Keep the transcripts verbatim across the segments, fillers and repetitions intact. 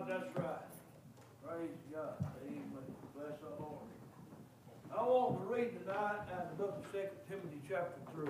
God, that's right. Praise God. Amen. Bless the Lord. I want to read tonight out of the book of Second Timothy chapter three.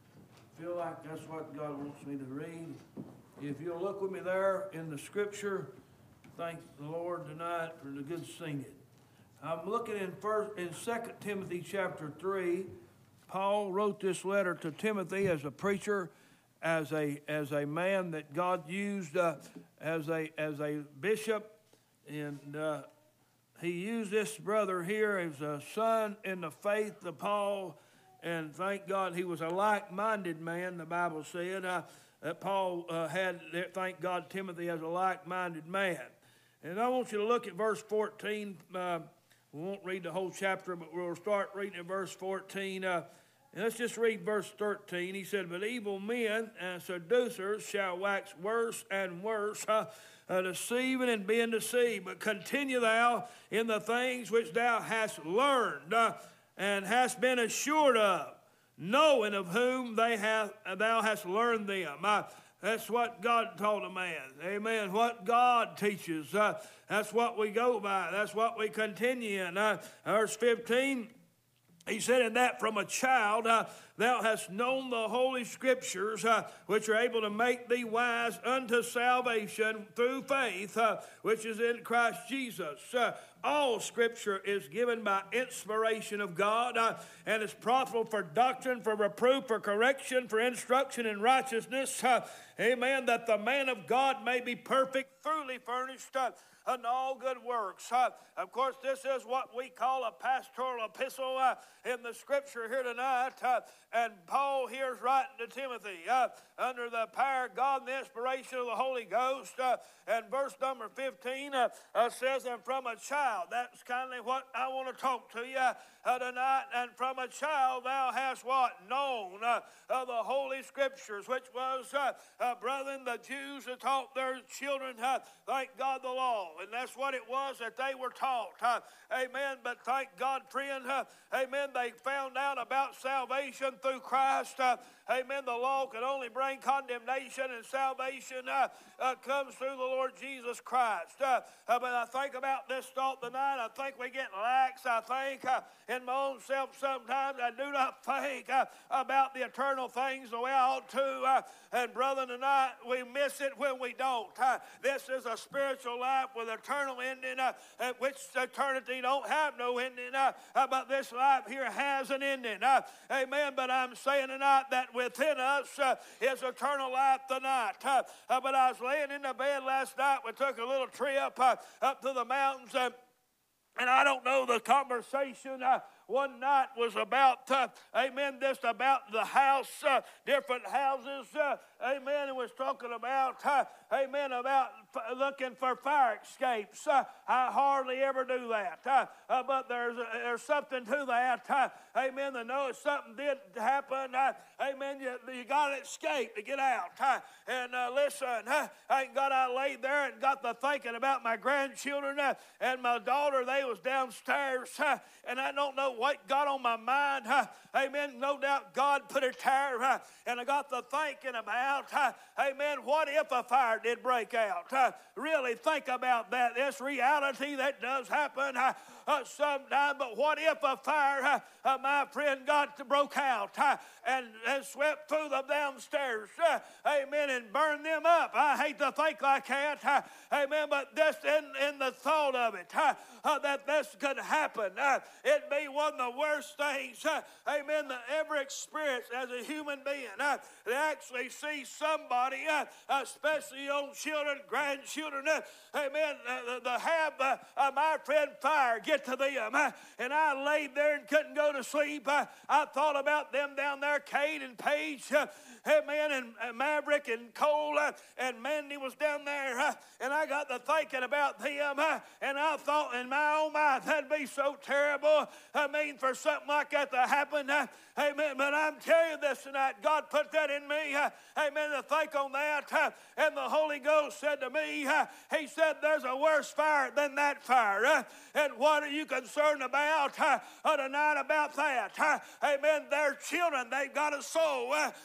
I feel like that's what God wants me to read. If you'll look with me there in the scripture, thank the Lord tonight for the good singing. I'm looking in first in Second Timothy chapter three. Paul wrote this letter to Timothy as a preacher, as a as a man that God used uh, as a as a bishop, and uh, he used this brother here as a son in the faith of Paul. And thank God he was a like-minded man. The Bible said uh, that Paul uh, had. Thank God Timothy as a like-minded man. And I want you to look at verse fourteen. Uh, we won't read the whole chapter, but we'll start reading at verse fourteen. Uh, and let's just read verse thirteen. He said, "But evil men and seducers shall wax worse and worse, uh, uh, deceiving and being deceived. But continue thou in the things which thou hast learned uh, and hast been assured of, knowing of whom they have thou hast learned them." Uh, That's what God taught a man. Amen. What God teaches. Uh, that's what we go by. That's what we continue in. Uh, verse fifteen, he said, "In that from a child uh, thou hast known the holy scriptures, uh, which are able to make thee wise unto salvation through faith, uh, which is in Christ Jesus. Uh, all scripture is given by inspiration of God, uh, and is profitable for doctrine, for reproof, for correction, for instruction in righteousness. Uh, amen. That the man of God may be perfect, thoroughly furnished uh, unto all good works." Uh, of course, this is what we call a pastoral epistle uh, in the scripture here tonight. Uh, and Paul here is writing to Timothy uh, under the power of God and the inspiration of the Holy Ghost. Uh, and verse number fifteen uh, uh, says, "And from a child," that's kind of what I want to talk to you uh, tonight. "And from a child thou hast what? Known uh, uh, the holy scriptures," which was, uh, uh, brethren, the Jews that taught their children, uh, thank God, the law. And that's what it was that they were taught. Uh, amen. But thank God, friend, uh, amen, they found out about salvation through Christ. Uh, amen. The law could only bring condemnation, and salvation uh, uh, comes through the Lord Jesus Christ. Uh, uh, but I think about this thought tonight. I think we get lax. I think uh, in my own self sometimes I do not think uh, about the eternal things the way I ought to. Uh, and brother, tonight we miss it when we don't. Uh, this is a spiritual life with eternal ending, uh, at which eternity don't have no ending. Uh, uh, but this life here has an ending. Uh, amen. But I'm saying tonight that within us uh, is eternal life tonight. Uh, uh, but I was laying in the bed last night. We took a little trip uh, up to the mountains. Uh, And I don't know, the conversation uh, one night was about, uh, amen, just about the house, uh, different houses, uh, amen. It was talking about, uh, amen, about f- looking for fire escapes. Uh, I hardly ever do that. Uh, uh, but there's uh, there's something to that. Uh, amen. To know if something did happen, uh, amen, you, you got to escape to get out. Uh, and uh, listen, uh, I got I laid there and got to thinking about my grandchildren uh, and my daughter. They was downstairs, uh, and I don't know what got on my mind. Uh, amen. No doubt God put it there, uh, and I got to thinking about, uh, amen, what if a fire did break out? Uh, really think about that. This reality that does happen uh, uh, sometime, but what if a fire, uh, uh, my friend, got to broke out uh, and, and swept through them downstairs, uh, amen, and burned them up? I hate to think like that, uh, amen, but this in, in the thought of it, uh, uh, that this could happen, uh, it'd be one of the worst things, uh, amen, that ever experienced as a human being, uh, to actually see somebody, uh, especially young children, grandchildren, uh, amen, uh, to have uh, uh, my friend fire get to them. Uh, and I laid there and couldn't go to sleep. Uh, I thought about them down there, Kate and Paige, uh, amen, and, and Maverick and Cole, uh, and Mandy was down there. Uh, and I got to thinking about them, uh, and I thought in my own mind, that'd be so terrible. I mean, for something like that to happen. Uh, amen. But I'm telling you this tonight, God put that in me. Uh, amen. To think on that. Uh, and the Holy Ghost said to me, uh, he said, there's a worse fire than that fire. Uh, and what are you concerned about uh, tonight about that? Uh, amen. Their children, they've got a soul. Uh, amen.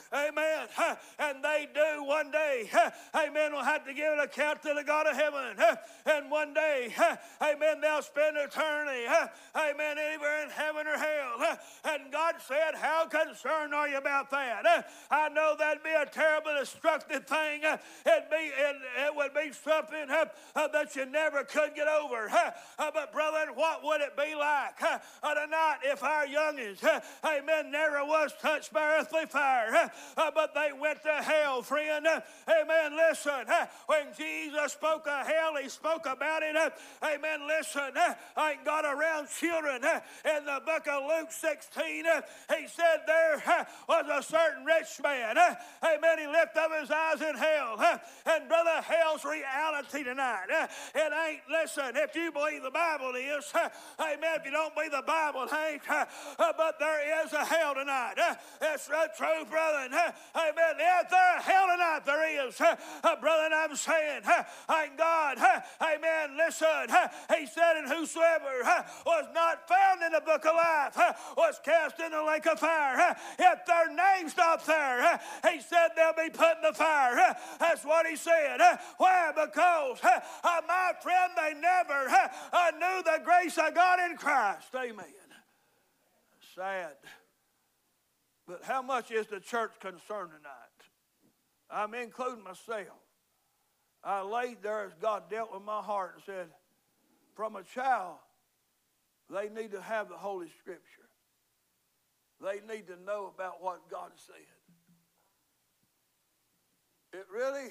amen, and they do one day, amen, will have to give an account to the God of heaven, and one day, amen, they'll spend eternity, amen, anywhere in heaven or hell. And God said, how concerned are you about that? I know that'd be a terrible, destructive thing. It'd be, it, it would be something that you never could get over. But brethren, what would it be like tonight if our youngins, amen, never was touched by earthly fire, but they went to hell, friend? Amen, listen, when Jesus spoke of hell, he spoke about it. Amen, listen, I got around children in the book of Luke sixteen. He said there was a certain rich man. Amen, he lifted up his eyes in hell. And brother, hell's reality tonight. It ain't, listen, if you believe the Bible is, amen, if you don't believe the Bible, it ain't, but there is a hell tonight. It's true, brother. Amen, if there's a hell tonight, there is. Brother, I'm saying, thank God, amen, listen, he said, and whosoever was not found in the book of life was cast in the lake of fire. If their name's not there, he said they'll be put in the fire. That's what he said. Why? Because, my friend, they never knew the grace of God in Christ. Amen. Sad. But how much is the church concerned tonight? I'm including myself. I laid there as God dealt with my heart and said, from a child, they need to have the Holy Scripture. They need to know about what God said. It really,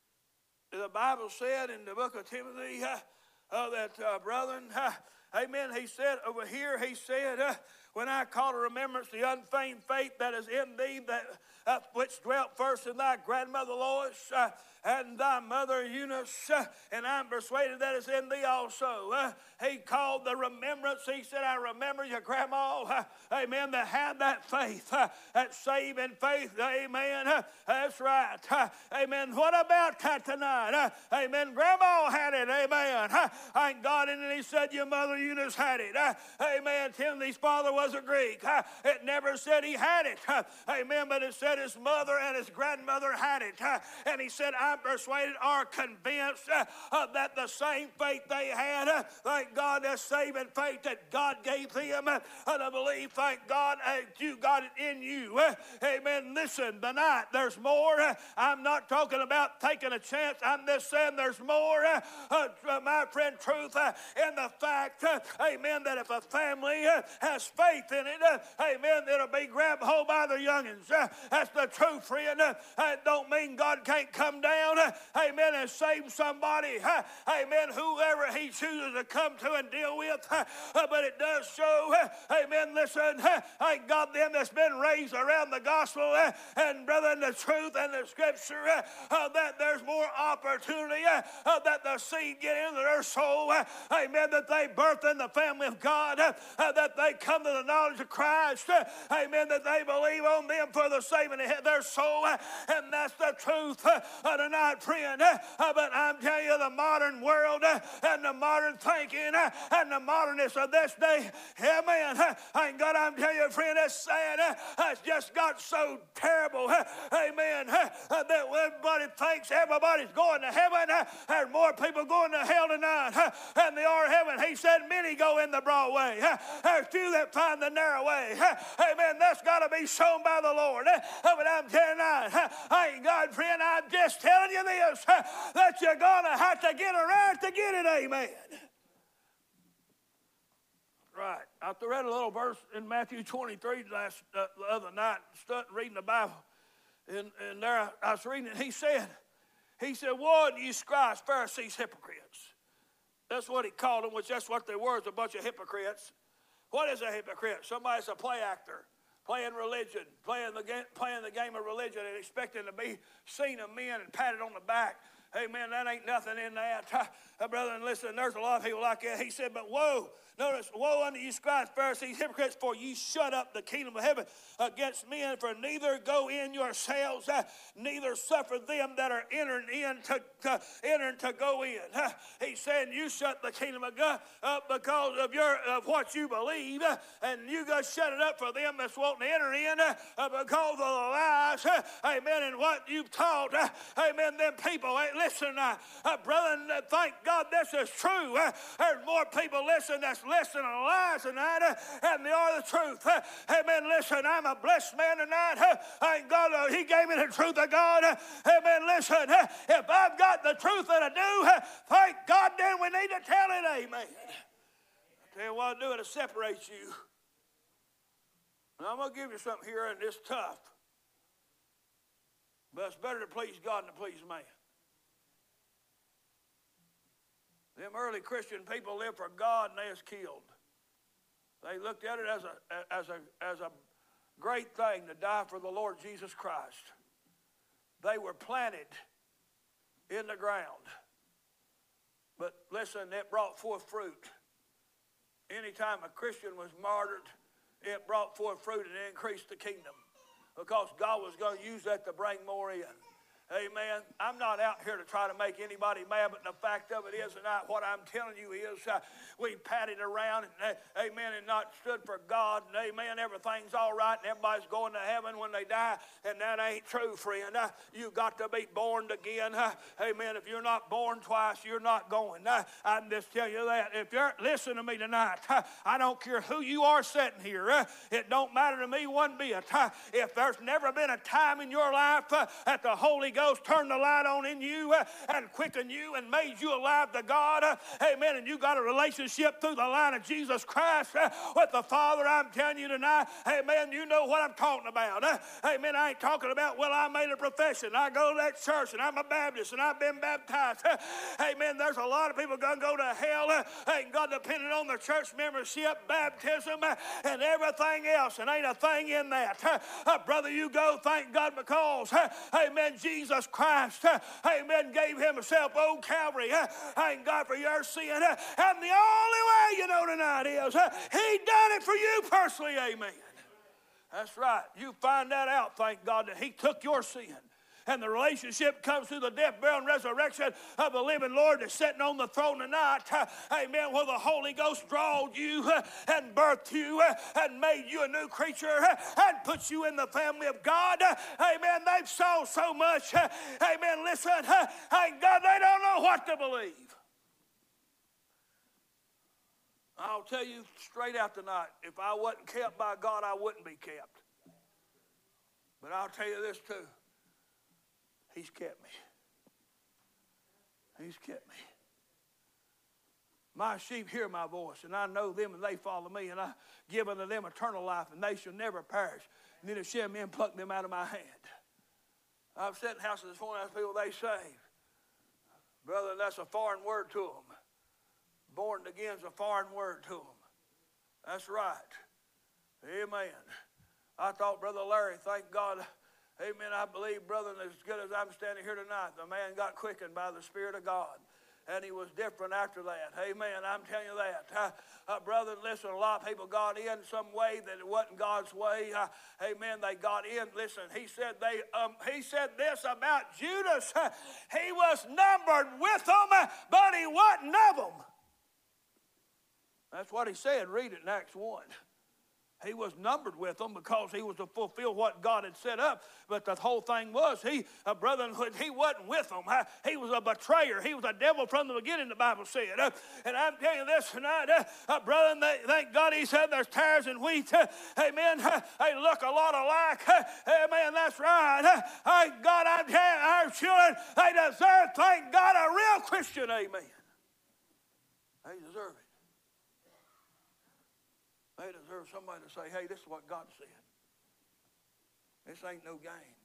the Bible said in the book of Timothy uh, uh, that, uh, brethren, uh, amen, he said over here, he said, uh, when I call to remembrance the unfeigned faith that is in thee, that uh, which dwelt first in thy grandmother Lois, uh, and thy mother Eunice, uh, and I'm persuaded that is in thee also. Uh, he called the remembrance. He said, I remember your grandma, uh, amen, that had that faith, uh, that saving faith, amen. Uh, that's right. Uh, amen. What about that tonight? Uh, amen. Grandma had it, amen. Uh, thank God. And then he said, your mother Eunice had it. Uh, amen. Timothy's father was a Greek. Uh, it never said he had it. Uh, amen. But it said his mother and his grandmother had it. Uh, and he said, I'm persuaded or convinced uh, uh, that the same faith they had, uh, thank God, that saving faith that God gave them, uh, and I believe, thank God, uh, you got it in you. Uh, amen. Listen, tonight there's more. Uh, I'm not talking about taking a chance. I'm just saying there's more, uh, uh, my friend, truth uh, in the fact, uh, amen, that if a family uh, has faith in it, uh, amen, it'll be grabbed hold by the youngins. Uh, that's the truth, friend. Uh, it don't mean God can't come down, uh, amen, and save somebody, uh, amen, whoever he chooses to come to and deal with, uh, uh, but it does show, uh, amen, listen, uh, thank God them that's been raised around the gospel, uh, and brother, in the truth and the scripture, uh, uh, that there's more opportunity, uh, uh, that the seed get into their soul, uh, amen, that they birth in the family of God, uh, uh, that they come to the knowledge of Christ, uh, amen, that they believe on them for the saving of their soul, uh, and that's the truth uh, uh, tonight, friend. Uh, uh, but I'm telling you, the modern world uh, and the modern thinking uh, and the modernness of this day, amen, uh, thank God, I'm telling you, friend, it's sad. Uh, it's just got so terrible, uh, amen, uh, uh, that everybody thinks everybody's going to heaven. Uh, there's more people going to hell tonight uh, than they are heaven. He said many go in the broad way. Uh, there's few that find the narrow way. Uh, amen, that's got to be shown by the Lord. Uh, but I'm telling you, uh, thank God, friend, I'm just telling you this, uh, that you're going to have to get around to get it, amen. Right. I read a little verse in Matthew twenty-three last uh, the other night, studying, reading the Bible, and, and there I, I was reading it. He said, he said, woe unto you scribes, Pharisees, hypocrites. That's what he called them, which that's what they were, a bunch of hypocrites. What is a hypocrite? Somebody's a play actor, playing religion, playing the game, playing the game of religion, and expecting to be seen of men and patted on the back. Amen, that ain't nothing in that. uh, brother, and listen, there's a lot of people like that. He said, but woe, notice, woe unto you scribes, Pharisees, hypocrites, for ye shut up the kingdom of heaven against men, for neither go in yourselves, uh, neither suffer them that are entering in to, to, entering to go in. Uh, he's saying you shut the kingdom of God up because of your of what you believe, uh, and you go shut it up for them that's wanting to enter in uh, because of the lies, uh, amen, and what you've taught, uh, amen, them people. Hey, listen, uh, uh, brother, uh, thank God this is true. Uh, there's more people, listen, that's listening to lies tonight uh, than they are the truth. Uh, amen, listen, I'm a blessed man tonight. Uh, thank God, uh, he gave me the truth of God. Uh, amen, listen, uh, if I've got the truth that I do, uh, thank God, then we need to tell it, amen. I tell you what I'll do, it'll separate you. And I'm going to give you something here, and it's tough. But it's better to please God than to please man. Them early Christian people lived for God, and they was killed. They looked at it as a, as a, as a great thing to die for the Lord Jesus Christ. They were planted in the ground. But listen, it brought forth fruit. Anytime a Christian was martyred, it brought forth fruit and increased the kingdom, because God was going to use that to bring more in. Amen. I'm not out here to try to make anybody mad, but the fact of it is tonight, what I'm telling you is uh, we patted around, and, uh, amen, and not stood for God, and amen, everything's all right, and everybody's going to heaven when they die, and that ain't true, friend. Uh, you got to be born again. Uh, amen. If you're not born twice, you're not going. Uh, I'm just telling you that. If you're, listen to me tonight, uh, I don't care who you are sitting here. Uh, it don't matter to me one bit. Uh, if there's never been a time in your life uh, that the Holy Ghost turned the light on in you uh, and quickened you and made you alive to God, uh, amen, and you got a relationship through the line of Jesus Christ uh, with the Father, I'm telling you tonight, amen, you know what I'm talking about. Uh, amen, I ain't talking about, well, I made a profession, I go to that church, and I'm a Baptist, and I've been baptized. Uh, amen, there's a lot of people going to go to hell, uh, ain't God depending on their church membership, baptism, uh, and everything else, and ain't a thing in that. Uh, uh, brother, you go, thank God, because, uh, amen, Jesus Christ, uh, amen, gave himself on Calvary, uh, thank God for your sin, uh, and the only way you know tonight is uh, he done it for you personally, amen. That's right. You find that out, thank God, that he took your sin. And the relationship comes through the death, burial, and resurrection of the living Lord that's sitting on the throne tonight. Uh, amen. Where the Holy Ghost drawed you uh, and birthed you uh, and made you a new creature uh, and put you in the family of God. Uh, amen. They've saw so much. Uh, amen. Listen, uh, thank God they don't know what to believe. I'll tell you straight out tonight, if I wasn't kept by God, I wouldn't be kept. But I'll tell you this too. He's kept me. He's kept me. My sheep hear my voice, and I know them, and they follow me, and I give unto them eternal life, and they shall never perish. And neither shall men pluck them out of my hand. I've sat in houses this morning, people, they saved. Brother, that's a foreign word to them. Born again is a foreign word to them. That's right. Amen. I thought Brother Larry, thank God, amen, I believe, brother, as good as I'm standing here tonight, the man got quickened by the Spirit of God. And he was different after that. Amen. I'm telling you that. Uh, uh, brother, listen, a lot of people got in some way that it wasn't God's way. Uh, amen. They got in. Listen, he said they. Um, he said this about Judas. Uh, he was numbered with them, uh, but he wasn't of them. That's what he said. Read it in Acts one. He was numbered with them because he was to fulfill what God had set up. But the whole thing was, he, a brother, he wasn't with them. He was a betrayer. He was a devil from the beginning, the Bible said. And I'm telling you this tonight, uh, brother, thank God he said there's tares and wheat. Amen. They look a lot alike. Amen. That's right. Thank God, I'm telling you, our children, they deserve, thank God, a real Christian. Amen. They deserve it. They deserve somebody to say, hey, this is what God said. This ain't no game.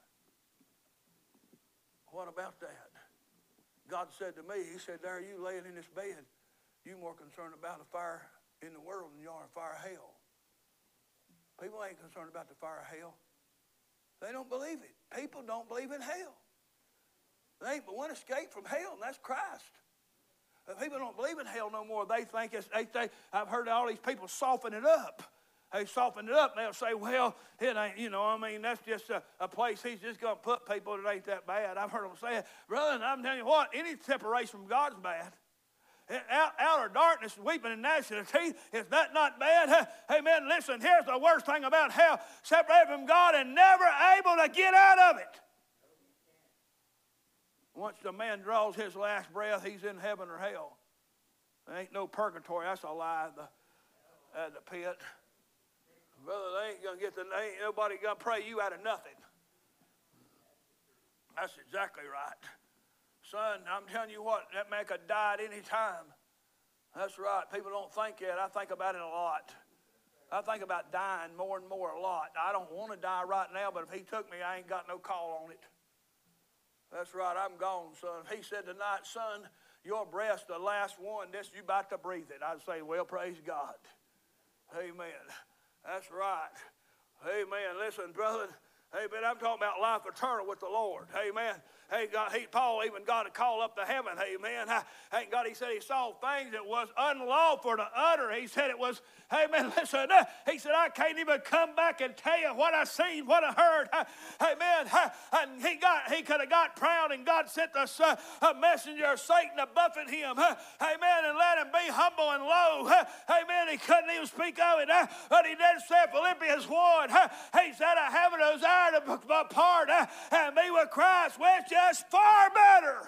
What about that? God said to me, he said, there you laying in this bed, you more concerned about a fire in the world than you are a fire of hell. People ain't concerned about the fire of hell. They don't believe it. People don't believe in hell. There ain't but one escape from hell, and that's Christ. People don't believe in hell no more. They think it's, they think, I've heard all these people soften it up. They soften it up and they'll say, well, it ain't, you know, I mean, that's just a, a place he's just going to put people that ain't that bad. I've heard them say it. Brother, I'm telling you what, any separation from God's bad. Out, outer darkness, weeping and gnashing of teeth, is that not bad? Hey, man, listen, here's the worst thing about hell. Separated from God and never able to get out of it. Once the man draws his last breath, he's in heaven or hell. There ain't no purgatory. That's a lie at the, at the pit. Brother, they ain't going to get the, ain't nobody going to pray you out of nothing. That's exactly right. Son, I'm telling you what, that man could die at any time. That's right. People don't think that. I think about it a lot. I think about dying more and more a lot. I don't want to die right now, but if he took me, I ain't got no call on it. That's right, I'm gone, son. He said tonight, son, your breath's the last one. This, you about to breathe it. I'd say, well, praise God. Amen. That's right. Amen. Listen, brother. Amen. I'm talking about life eternal with the Lord. Amen. Hey, God, he, Paul even got to call up to heaven. Amen. Hey, God, he said he saw things that was unlawful to utter. He said it was, amen, listen, uh, he said, I can't even come back and tell you what I seen, what I heard. Uh, amen. Uh, and he got, he could have got proud, and God sent us uh, a messenger of Satan to buffet him. Uh, amen. And let him be humble and low. Uh, amen. He couldn't even speak of it. Uh, but he did say Philippians one. Uh, he said, I have a desire to apart uh, and be with Christ, which is far better.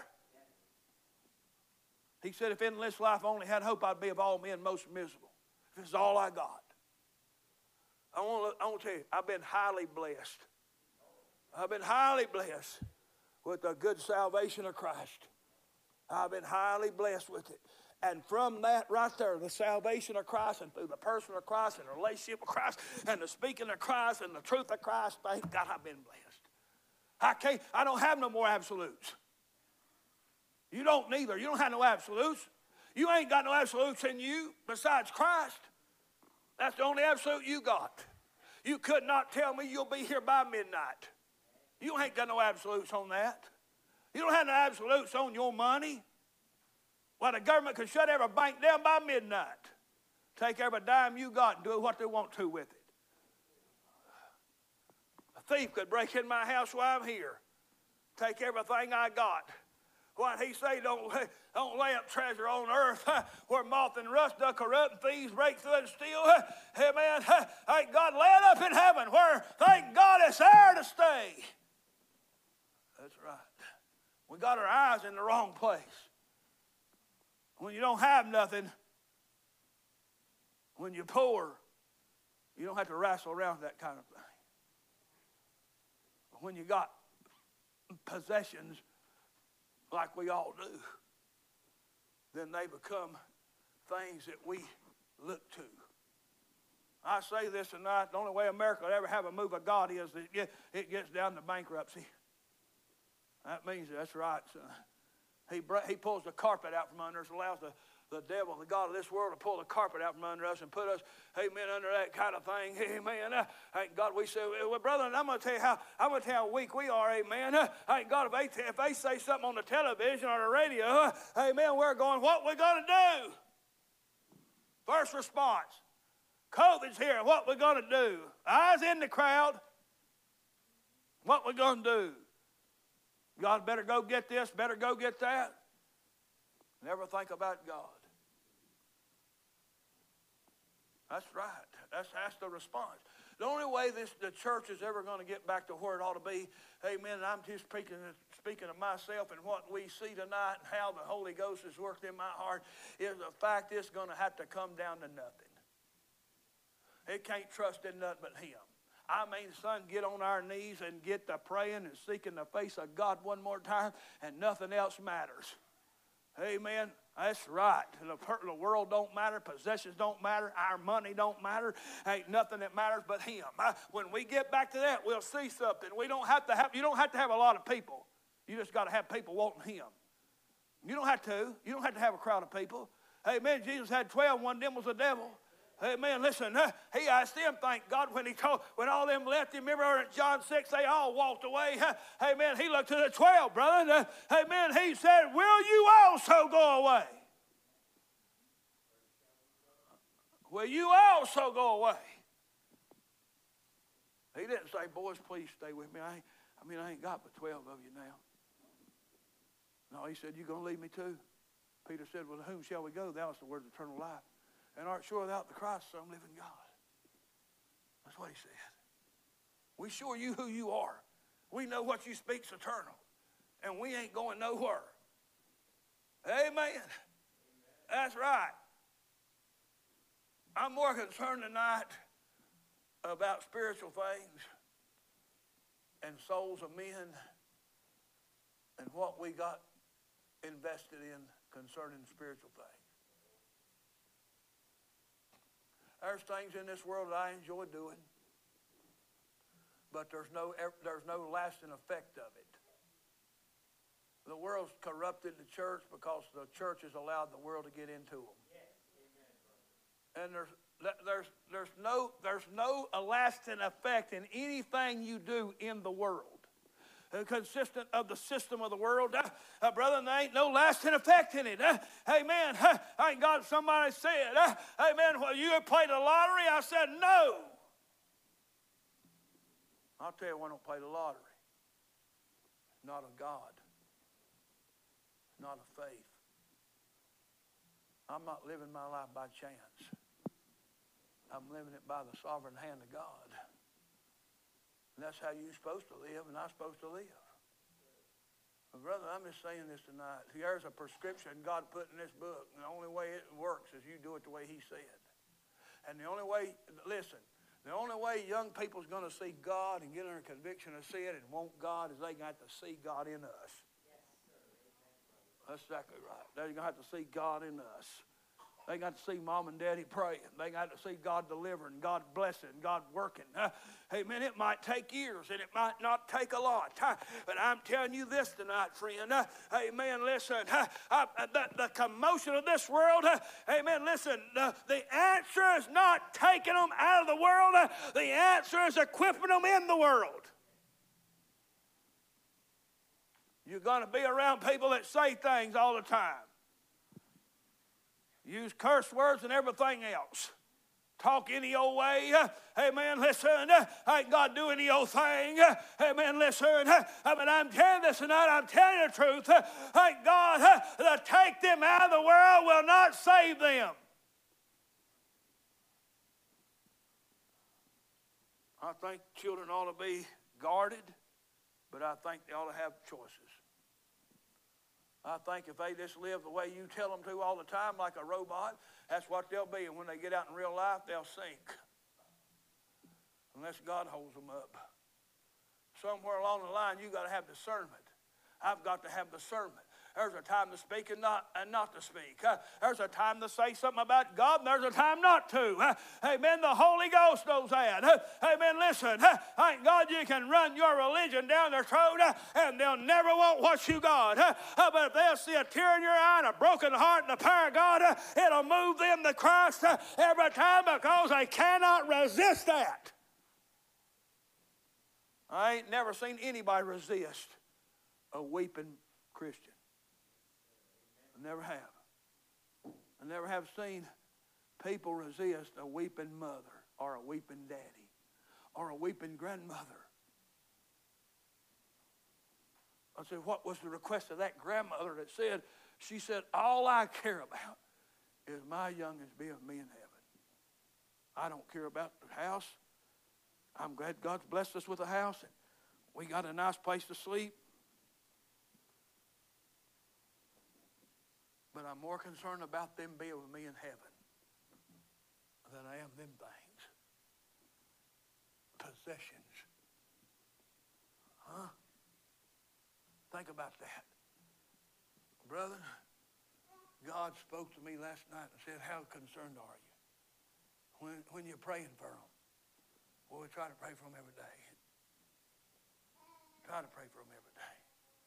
He said, if in this life I only had hope, I'd be of all men most miserable. This is all I got. I want, to, I want to tell you, I've been highly blessed. I've been highly blessed with the good salvation of Christ. I've been highly blessed with it. And from that right there, the salvation of Christ and through the person of Christ and the relationship of Christ and the speaking of Christ and the truth of Christ, thank God I've been blessed. I can't, I don't have no more absolutes. You don't neither. You don't have no absolutes. You ain't got no absolutes in you besides Christ. That's the only absolute you got. You could not tell me you'll be here by midnight. You ain't got no absolutes on that. You don't have no absolutes on your money. Well, the government could shut every bank down by midnight. Take every dime you got and do what they want to with it. A thief could break in my house while I'm here. Take everything I got. Why he say don't, don't lay up treasure on earth huh, where moth and rust doth corrupt and thieves break through and steal. Huh. Hey, man, huh, thank God lay it up in heaven where, thank God, it's there to stay. That's right. We got our eyes in the wrong place. When you don't have nothing, when you're poor, you don't have to wrestle around that kind of thing. But when you got possessions like we all do, then they become things that we look to. I say this tonight, the only way America will ever have a move of God is that it gets down to bankruptcy. That means that's right, son. He, he pulls the carpet out from under us, allows the, the devil, the God of this world, to pull the carpet out from under us and put us, amen, under that kind of thing. Amen. Uh, thank God we say, well, brother, and I'm going to tell you how I'm going to tell you how weak we are. Amen. Uh, thank God if they, if they say something on the television or the radio, uh, amen, we're going, what we going to do? First response. COVID's here. What we going to do? Eyes in the crowd. What we going to do? God better go get this, better go get that. Never think about God. That's right. That's, that's the response. The only way this the church is ever going to get back to where it ought to be, amen, and I'm just speaking, speaking of myself and what we see tonight and how the Holy Ghost has worked in my heart, is the fact it's going to have to come down to nothing. It can't trust in nothing but Him. I mean, son, get on our knees and get to praying and seeking the face of God one more time, and nothing else matters. Amen. That's right. The, the world don't matter. Possessions don't matter. Our money don't matter. Ain't nothing that matters but Him. When we get back to that, we'll see something. We don't have to have. You don't have to have a lot of people. You just got to have people wanting Him. You don't have to. You don't have to have a crowd of people. Amen. Jesus had twelve. One of them was the devil. Amen. Listen, uh, he asked them, thank God, when he told, when all them left him. Remember in John six, they all walked away. Uh, amen. He looked to the twelve, brother. Uh, amen. He said, will you also go away? will you also go away? He didn't say, boys, please stay with me. I, ain't, I mean, I ain't got but twelve of you now. No, he said, you going to leave me too? Peter said, well, to whom shall we go? Thou hast the word of eternal life. And art sure without the Christ, some living God. That's what he said. We sure you who you are. We know what you speak's eternal. And we ain't going nowhere. Amen. Amen. That's right. I'm more concerned tonight about spiritual things and souls of men and what we got invested in concerning spiritual things. There's things in this world that I enjoy doing, but there's no, there's no lasting effect of it. The world's corrupted the church because the church has allowed the world to get into them. Yes. Amen. And there's there's there's no there's no lasting effect in anything you do in the world, uh, consistent of the system of the world. Uh, uh, brother, there ain't no lasting effect in it. Uh, amen. Uh, ain't God? Somebody said, uh, amen. Well, you have played the lottery. I said no. I'll tell you, I don't play the lottery. It's not of God. Not of faith. I'm not living my life by chance. I'm living it by the sovereign hand of God. And that's how you're supposed to live, and I'm supposed to live. But brother, I'm just saying this tonight. There's a prescription God put in this book, and the only way it works is you do it the way he said. And the only way, listen, the only way young people's going to see God and get under conviction of sin and want God is they got to see God in us. That's exactly right. They're going to have to see God in us. They got to see mom and daddy praying. They got to see God delivering, God blessing, God working. Uh, amen. It might take years and it might not take a lot. Uh, but I'm telling you this tonight, friend. Uh, amen. Listen, uh, uh, the, the commotion of this world, uh, amen. Listen, uh, the answer is not taking them out of the world. Uh, the answer is equipping them in the world. You're going to be around people that say things all the time. Use curse words and everything else. Talk any old way. Amen. Listen, I ain't got to do any old thing. Amen. Listen, I mean, I'm telling you this tonight. I'm telling you the truth. Thank God to take them out of the world will not save them. I think children ought to be guarded, but I think they ought to have choices. I think if they just live the way you tell them to all the time, like a robot, that's what they'll be. And when they get out in real life, they'll sink. Unless God holds them up. Somewhere along the line, you've got to have discernment. I've got to have discernment. There's a time to speak and not, and not to speak. Uh, there's a time to say something about God, and there's a time not to. Uh, amen. The Holy Ghost knows that. Uh, amen. Listen, uh, thank God you can run your religion down their throat, uh, and they'll never want what you got. Uh, uh, but if they'll see a tear in your eye and a broken heart and the power of God, uh, it'll move them to Christ uh, every time because they cannot resist that. I ain't never seen anybody resist a weeping Christian. I never have. I never have seen people resist a weeping mother or a weeping daddy or a weeping grandmother. I said, what was the request of that grandmother that said, she said, all I care about is my youngins being with me in heaven. I don't care about the house. I'm glad God's blessed us with a house and we got a nice place to sleep. But I'm more concerned about them being with me in heaven than I am them things. Possessions. Huh? Think about that. Brother, God spoke to me last night and said, how concerned are you when, when you're praying for them? Well, we try to pray for them every day. Try to pray for them every day.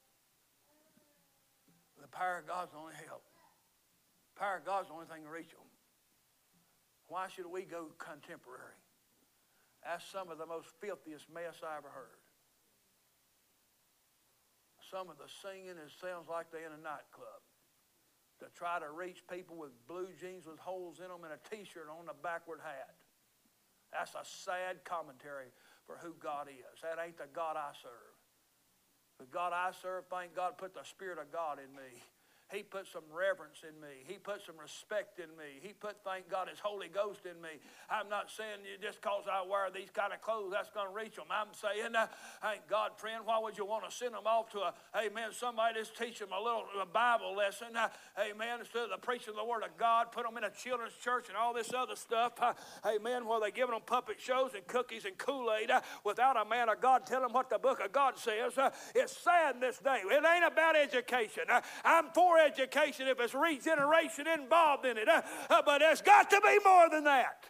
The power of God's the only help. The power of God's the only thing to reach them. Why should we go contemporary? That's some of the most filthiest mess I ever heard. Some of the singing, it sounds like they're in a nightclub. to try to reach people with blue jeans with holes in them and a T-shirt on a backward hat. That's a sad commentary for who God is. That ain't the God I serve. The God I serve, thank God, put the Spirit of God in me. He put some reverence in me. He put some respect in me. He put, thank God, His Holy Ghost in me. I'm not saying just because I wear these kind of clothes, that's going to reach them. I'm saying, uh, thank God, friend, why would you want to send them off to a, amen, somebody just teach them a little a Bible lesson, uh, amen, instead of the preaching of the Word of God, put them in a children's church and all this other stuff, uh, amen, where they're giving them puppet shows and cookies and Kool-Aid uh, without a man of God telling them what the book of God says. Uh, it's sad this day. It ain't about education. Uh, I'm for education if it's regeneration involved in it. Uh, uh, but there's got to be more than that.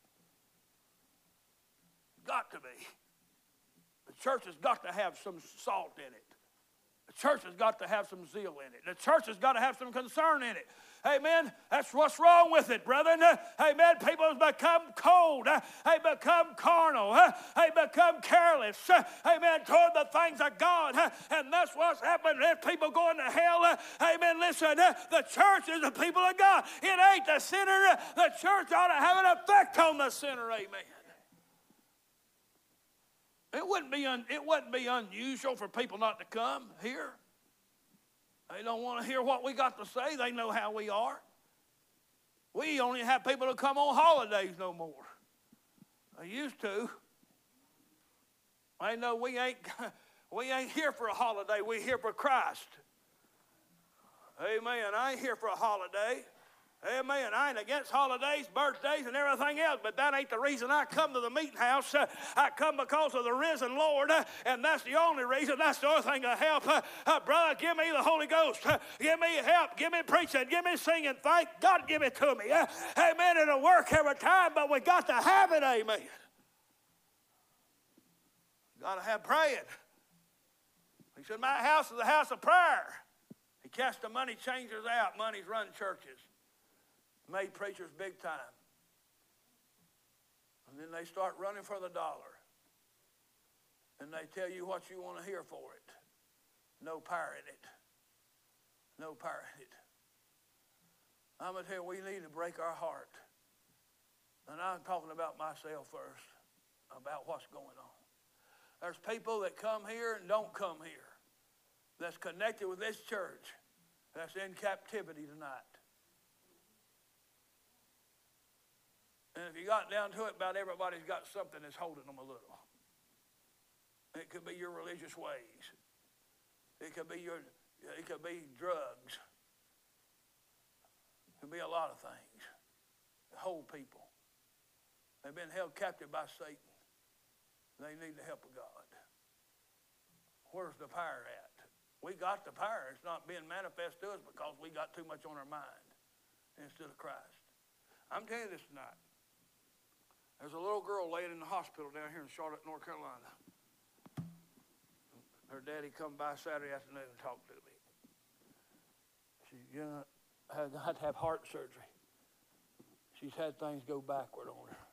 Got to be. The church has got to have some salt in it. The church has got to have some zeal in it. The church has got to have some concern in it. Amen. That's what's wrong with it, brethren. Amen. People have become cold. They become carnal. They become careless. Amen. Toward the things of God. And that's what's happened. If people going to hell, amen. Listen, the church is the people of God. It ain't the sinner. The church ought to have an effect on the sinner. Amen. It wouldn't be un, it wouldn't be unusual for people not to come here. They don't want to hear what we got to say. They know how we are. We only have people to come on holidays no more. They used to. I know we ain't, we ain't here for a holiday. We're here for Christ. Amen. I ain't here for a holiday. Amen. I ain't against holidays, birthdays, and everything else, but that ain't the reason I come to the meeting house. Uh, I come because of the risen Lord, uh, and that's the only reason. That's the only thing to help. Uh, uh, brother, give me the Holy Ghost. Uh, give me help. Give me preaching. Give me singing. Thank God, give it to me. Uh, amen. It'll work every time, but we got to have it. Amen. Got to have praying. He said, my house is a house of prayer. He cast the money changers out. Money's run churches. Made preachers big time. And then they start running for the dollar. And they tell you what you want to hear for it. No power in it. No power in it. I'm going to tell you, we need to break our heart. And I'm talking about myself first, about what's going on. There's people that come here and don't come here. That's connected with this church. That's in captivity tonight. And if you got down to it, about everybody's got something that's holding them a little. It could be your religious ways. It could be your, it could be drugs. It could be a lot of things. The whole people. They've been held captive by Satan. They need the help of God. Where's the power at? We got the power. It's not being manifest to us because we got too much on our mind instead of Christ. I'm telling you this tonight. There's a little girl laying in the hospital down here in Charlotte, North Carolina. Her daddy come by Saturday afternoon and talked to me. She you know, had, had to have heart surgery. She's had things go backward on her.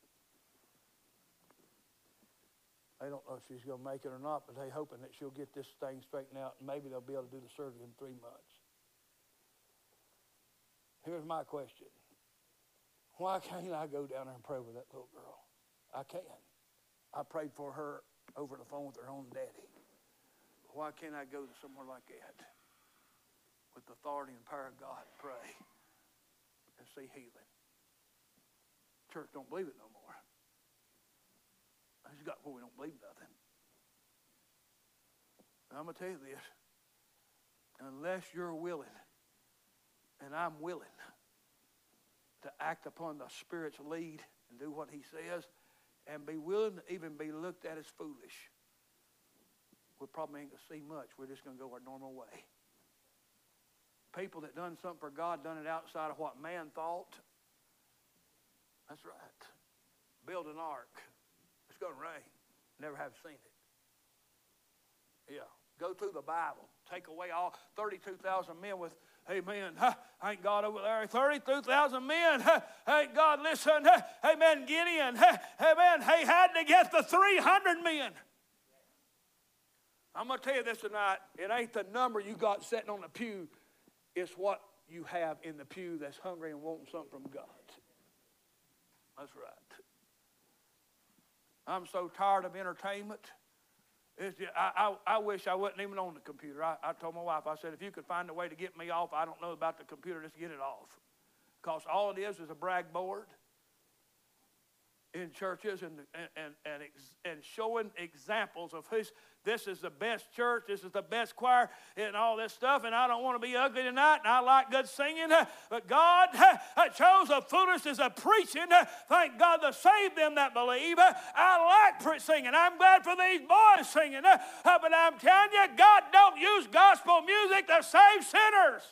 They don't know if she's going to make it or not, but they're hoping that she'll get this thing straightened out, and maybe they'll be able to do the surgery in three months. Here's my question. Why can't I go down there and pray with that little girl? I can. I prayed for her over the phone with her own daddy. But why can't I go to somewhere like that with the authority and power of God and pray and see healing? Church don't believe it no more. It's got where we don't believe nothing. And I'm going to tell you this. Unless you're willing, and I'm willing, to act upon the Spirit's lead and do what he says and be willing to even be looked at as foolish, we probably ain't going to see much. We're just going to go our normal way. People that done something for God, done it outside of what man thought. That's right. Build an ark. It's going to rain. Never have seen it. Yeah. Go through the Bible. Take away all thirty-two thousand men with, amen, huh, ain't God over there? thirty-two thousand men, huh, ain't God, listen, huh, amen, Gideon, huh, amen, he had to get the three hundred men. I'm going to tell you this tonight. It ain't the number you got sitting on the pew. It's what you have in the pew that's hungry and wanting something from God. That's right. I'm so tired of entertainment. It's just, I, I, I wish I wasn't even on the computer. I, I told my wife, I said, if you could find a way to get me off, I don't know about the computer, just get it off. Because all it is is a brag board in churches and and and and, and showing examples of who's, this is the best church, this is the best choir, and all this stuff. And I don't want to be ugly tonight, and I like good singing, but God chose the foolishness of preaching. Thank God to save them that believe. I like singing. I'm glad for these boys singing, but I'm telling you, God don't use gospel music to save sinners.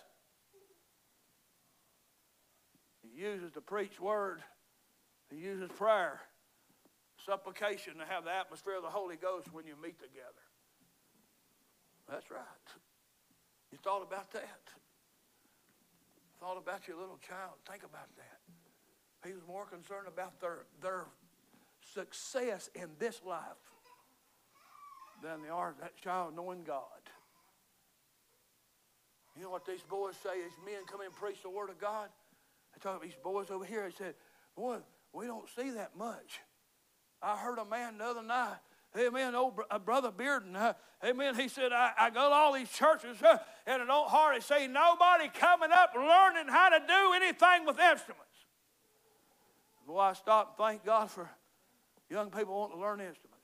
He uses to preach word. He uses prayer, supplication to have the atmosphere of the Holy Ghost when you meet together. That's right. You thought about that? Thought about your little child? Think about that. He was more concerned about their, their success in this life than they are that child knowing God. You know what these boys say? These men come in and preach the Word of God. I talk about these boys over here. They said, boy, we don't see that much. I heard a man the other night, amen, old br- uh, Brother Bearden, uh, amen, he said, I, I go to all these churches, uh, and I don't hardly see nobody coming up learning how to do anything with instruments. Boy, I stop and thank God for young people wanting to learn instruments.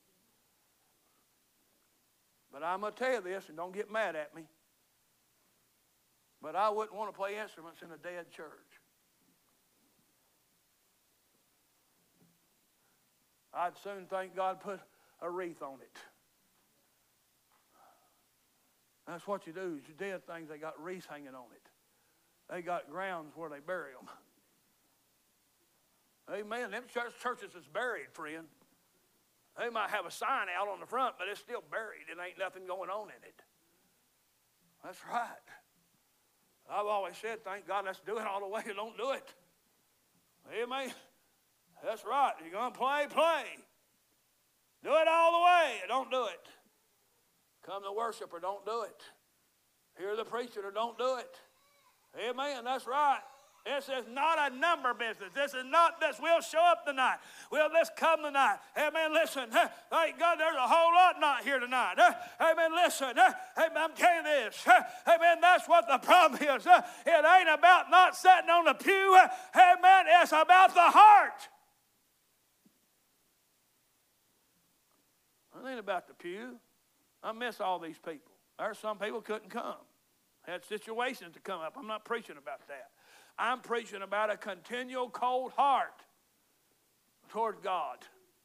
But I'm going to tell you this, and don't get mad at me, but I wouldn't want to play instruments in a dead church. I'd soon think God put a wreath on it. That's what you do. Is you dead things, they got wreaths hanging on it. They got grounds where they bury them. Amen. Them church, churches is buried, friend. They might have a sign out on the front, but it's still buried. It ain't nothing going on in it. That's right. I've always said, thank God, let's do it all the way. Don't do it. Amen. That's right. You're going to play, play. Do it all the way. Don't do it. Come to worship or don't do it. Hear the preacher or don't do it. Amen. That's right. This is not a number business. This is not this. We'll show up tonight. We'll just come tonight. Amen. Listen. Thank God there's a whole lot not here tonight. Amen. Listen. Amen. I'm telling you this. Amen. That's what the problem is. It ain't about not sitting on the pew. Amen. It's about the heart. It ain't about the pew. I miss all these people. There's some people couldn't come. Had situations to come up. I'm not preaching about that. I'm preaching about a continual cold heart toward God.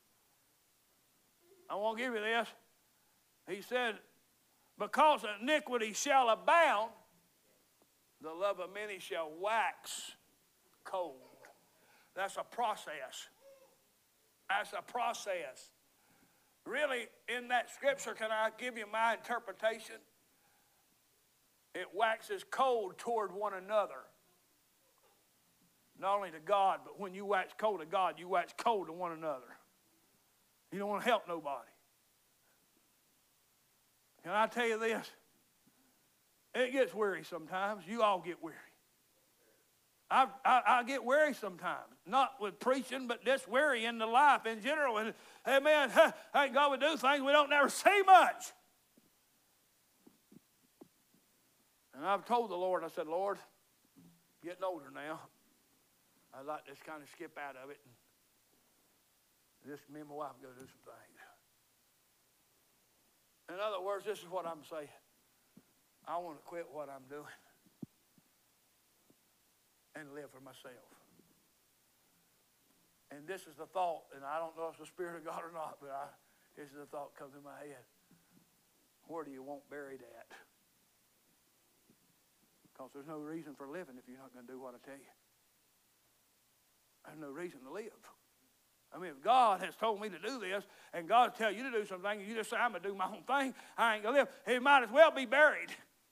I won't give you this. He said, because iniquity shall abound, the love of many shall wax cold. That's a process. That's a process. Really, in that scripture, can I give you my interpretation? It waxes cold toward one another. Not only to God, but when you wax cold to God, you wax cold to one another. You don't want to help nobody. Can I tell you this? It gets weary sometimes. You all get weary. I, I, I get weary sometimes. Not with preaching, but just weary in the life in general. And, amen, thank God we do things we don't never see much. And I've told the Lord, I said, Lord, getting older now. I'd like to just kind of skip out of it. And just me and my wife go do some things. In other words, this is what I'm saying. I want to quit what I'm doing and live for myself. And this is the thought, and I don't know if it's the Spirit of God or not, but I, this is the thought that comes in my head. Where do you want buried at? Because there's no reason for living if you're not going to do what I tell you. There's no reason to live. I mean, if God has told me to do this, and God tells you to do something, and you just say, I'm going to do my own thing, I ain't going to live, he might as well be buried.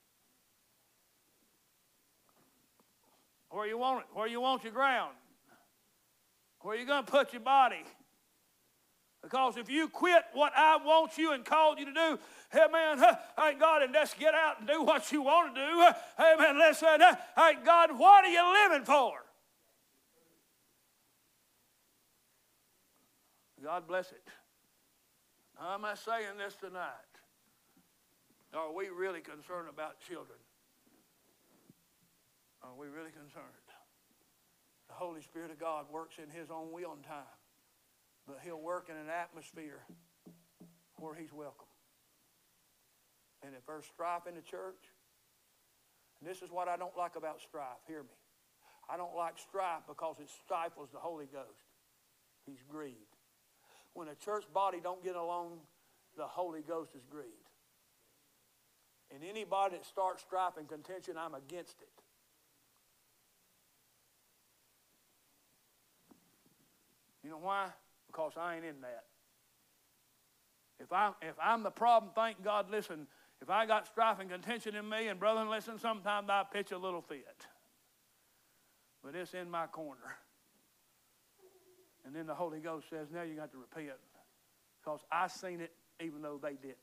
Where you want it, where you want your ground, where you going to put your body. Because if you quit what I want you and called you to do, hey man, hey God, and just get out and do what you want to do. Hey man, listen, hey God, what are you living for? God bless it. Now, am I saying this tonight? Are we really concerned about children? Are we really concerned? The Holy Spirit of God works in His own will and time. But He'll work in an atmosphere where He's welcome. And if there's strife in the church, and this is what I don't like about strife, hear me. I don't like strife because it stifles the Holy Ghost. He's grieved. When a church body don't get along, the Holy Ghost is grieved. And anybody that starts strife and contention, I'm against it. You know why? Because I ain't in that. If I'm, if I'm the problem, thank God, listen, if I got strife and contention in me, and brethren, listen, sometimes I pitch a little fit. But it's in my corner. And then the Holy Ghost says, now you got to repent. Because I seen it even though they didn't.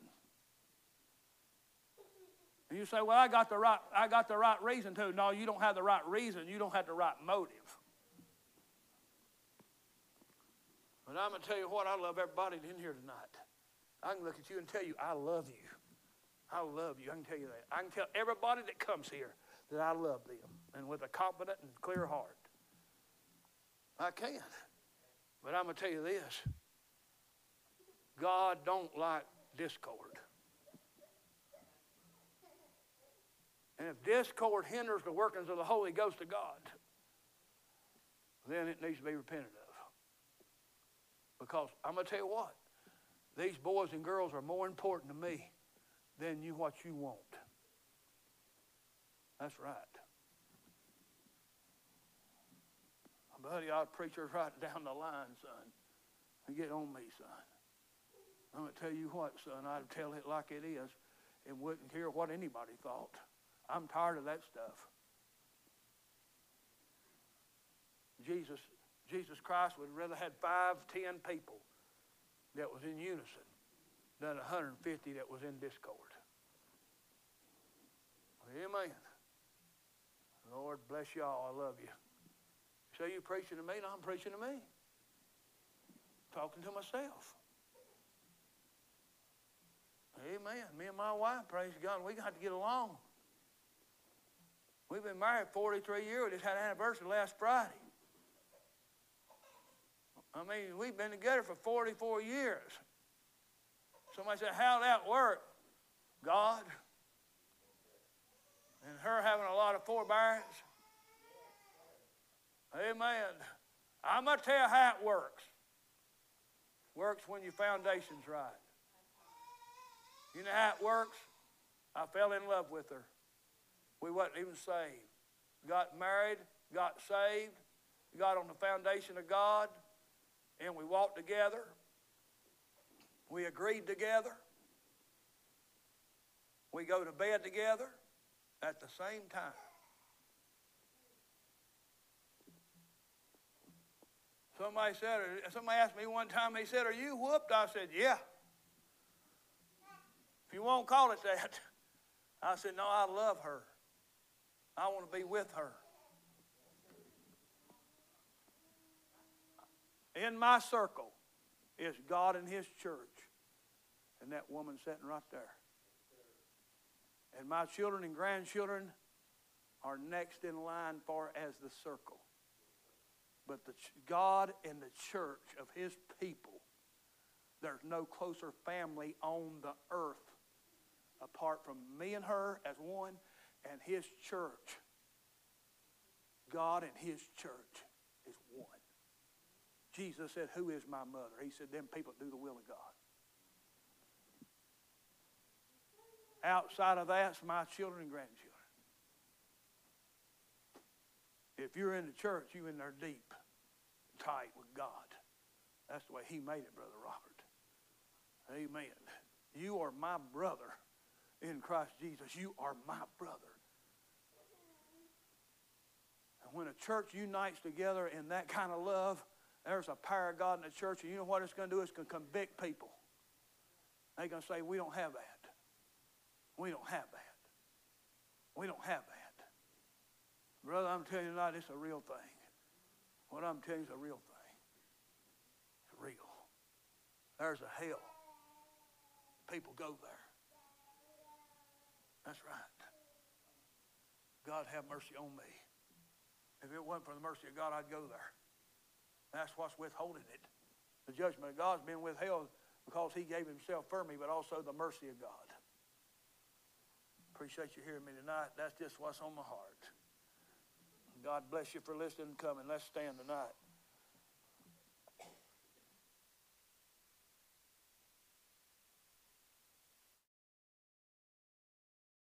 And you say, well, I got the right, I got the right reason to. No, you don't have the right reason. You don't have the right motive. But I'm going to tell you what, I love everybody in here tonight. I can look at you and tell you, I love you. I love you. I can tell you that. I can tell everybody that comes here that I love them. And with a confident and clear heart. I can. But I'm going to tell you this. God don't like discord. And if discord hinders the workings of the Holy Ghost of God, then it needs to be repented of. Because I'm going to tell you what, these boys and girls are more important to me than you what you want. That's right. Buddy, our preacher's right down the line, son. And get on me, son. I'm going to tell you what, son, I'd tell it like it is and wouldn't care what anybody thought. I'm tired of that stuff. Jesus Jesus Christ would rather had five, ten people that was in unison than one hundred fifty that was in discord. Amen. Lord bless y'all. I love you. So you preaching to me? No, I'm preaching to me. Talking to myself. Amen. Me and my wife, praise God, we got to get along. We've been married forty-three years. We just had an anniversary last Friday. I mean, we've been together for forty-four years. Somebody said, how'd that work? God. And her having a lot of forbearance. Amen. I'm going to tell you how it works. Works when your foundation's right. You know how it works? I fell in love with her. We wasn't even saved. Got married, got saved, got on the foundation of God, and we walked together. We agreed together. We go to bed together at the same time. Somebody said, somebody asked me one time, they said, are you whooped? I said, yeah. If you won't call it that. I said, no, I love her. I want to be with her. In my circle is God and His church. And that woman sitting right there. And my children and grandchildren are next in line far as the circle. But the God and the church of His people, there's no closer family on the earth apart from me and her as one and His church. God and His church is one. Jesus said, who is my mother? He said, them people do the will of God. Outside of that, it's my children and grandchildren. If you're in the church, you're in there deep, tight with God. That's the way He made it, Brother Robert. Amen. You are my brother in Christ Jesus. You are my brother. And when a church unites together in that kind of love, There's a power of God in the church, and you know what it's going to do? It's going to convict people. They're going to say, we don't have that. We don't have that. We don't have that. Brother, I'm telling you tonight, it's a real thing. What I'm telling you is a real thing. It's real. There's a hell. People go there. That's right. God have mercy on me. If it wasn't for the mercy of God, I'd go there. That's what's withholding it. The judgment of God's been withheld because he gave himself for me, but also the mercy of God. Appreciate you hearing me tonight. That's just what's on my heart. God bless you for listening and coming. Let's stand tonight.